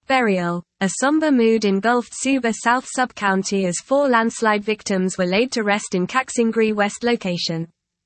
Burial. A somber mood engulfed Suba South sub-county as 4 landslide victims were laid to rest in Kaksingri West location.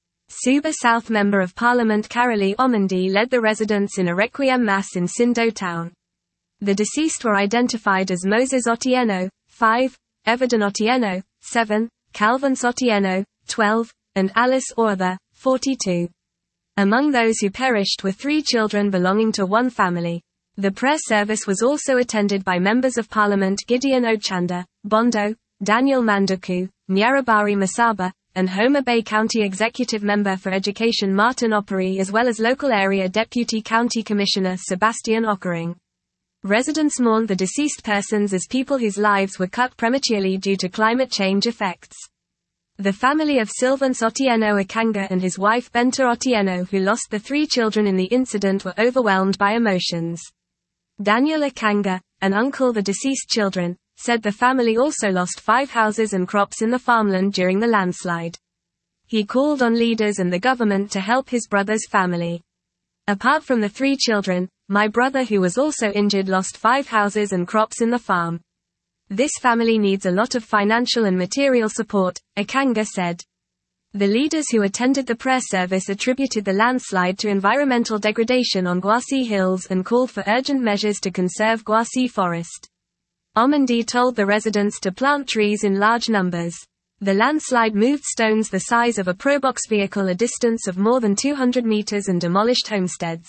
Suba South Member of Parliament Karoli Omondi led the residents in a requiem mass in Sindo town. The deceased were identified as Moses Otieno, 5, Everton Otieno, 7, Calvin Otieno, 12, and Alice Orther, 42. Among those who perished were 3 children belonging to one family. The prayer service was also attended by Members of Parliament Gideon Ochanda, Bondo, Daniel Manduku, Nyarabari Masaba, and Homer Bay County Executive Member for Education Martin Operi, as well as local area Deputy County Commissioner Sebastian Ockering. Residents mourned the deceased persons as people whose lives were cut prematurely due to climate change effects. The family of Sylvance Otieno Akanga and his wife Benta Otieno, who lost the 3 children in the incident, were overwhelmed by emotions. Daniel Akanga, an uncle of the deceased children, said the family also lost 5 houses and crops in the farmland during the landslide. He called on leaders and the government to help his brother's family. Apart from the 3 children, my brother, who was also injured, lost 5 houses and crops in the farm. This family needs a lot of financial and material support, Akanga said. The leaders who attended the prayer service attributed the landslide to environmental degradation on Gwasi Hills and called for urgent measures to conserve Gwasi Forest. Omondi told the residents to plant trees in large numbers. The landslide moved stones the size of a Probox vehicle a distance of more than 200 meters and demolished homesteads.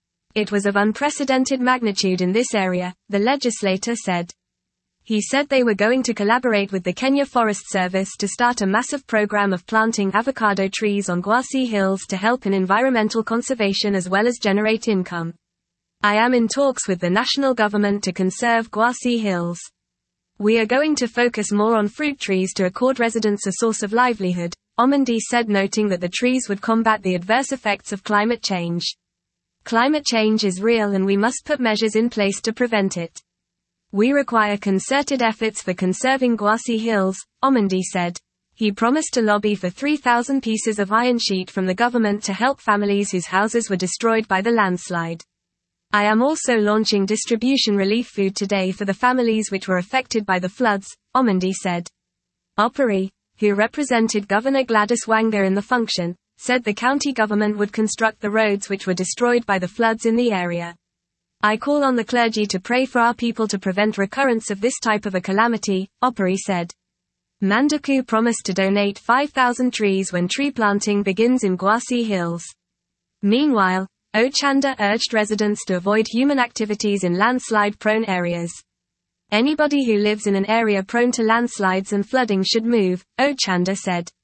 It was of unprecedented magnitude in this area, the legislator said. He said they were going to collaborate with the Kenya Forest Service to start a massive program of planting avocado trees on Gwasi Hills to help in environmental conservation as well as generate income. I am in talks with the national government to conserve Gwasi Hills. We are going to focus more on fruit trees to accord residents a source of livelihood, Omondi said, noting that the trees would combat the adverse effects of climate change. Climate change is real and we must put measures in place to prevent it. We require concerted efforts for conserving Gwasi Hills, Omondi said. He promised to lobby for 3,000 pieces of iron sheet from the government to help families whose houses were destroyed by the landslide. I am also launching distribution relief food today for the families which were affected by the floods, Omondi said. Operi, who represented Governor Gladys Wanga in the function, said the county government would construct the roads which were destroyed by the floods in the area. I call on the clergy to pray for our people to prevent recurrence of this type of a calamity, Operi said. Manduku promised to donate 5,000 trees when tree planting begins in Gwasi Hills. Meanwhile, Ochanda urged residents to avoid human activities in landslide-prone areas. Anybody who lives in an area prone to landslides and flooding should move, Ochanda said.